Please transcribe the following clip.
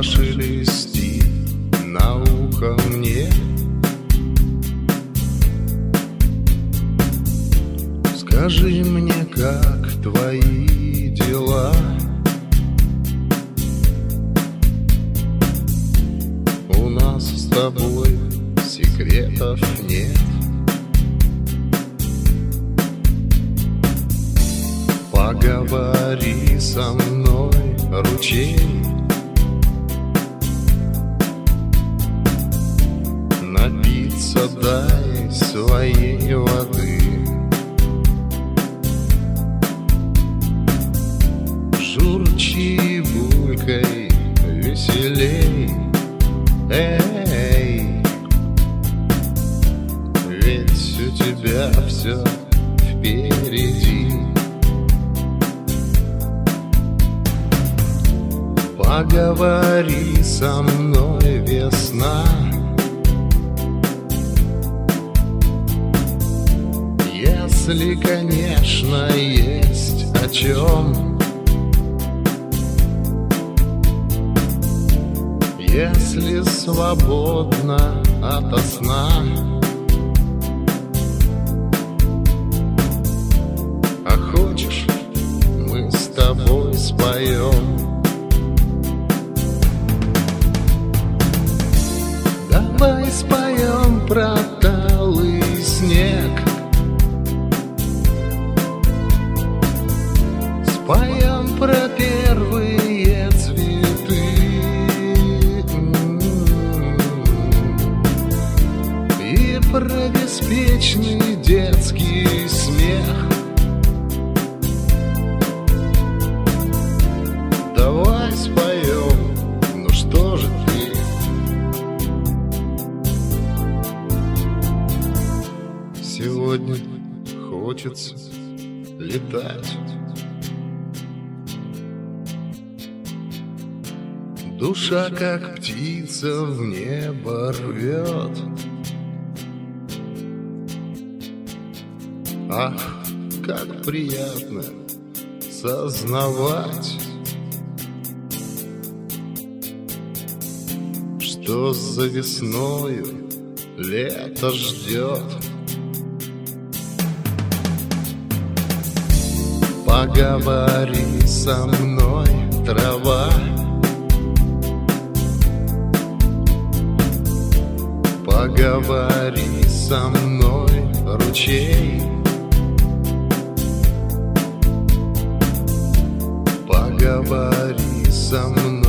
прошелести на ухо мне. Скажи мне, как твои дела? У нас с тобой секретов нет. Поговори со мной, ручей. Напиться дай своей воды. Журчи, булькай, веселей. Эй, ведь у тебя все впереди. Поговори со мной, весна. Если, конечно, есть о чем. Если свободна ото сна. А хочешь, мы с тобой споем. Давай споем про талый снег. Споем про первые цветы и про беспечный детский смех. Давай споем, ну что же ты? Сегодня хочется летать. Душа, как птица, в небо рвет. Ах, как приятно сознавать, что за весною лето ждет. Поговори со мной, трава. Поговори со мной, ручей. Поговори со мной.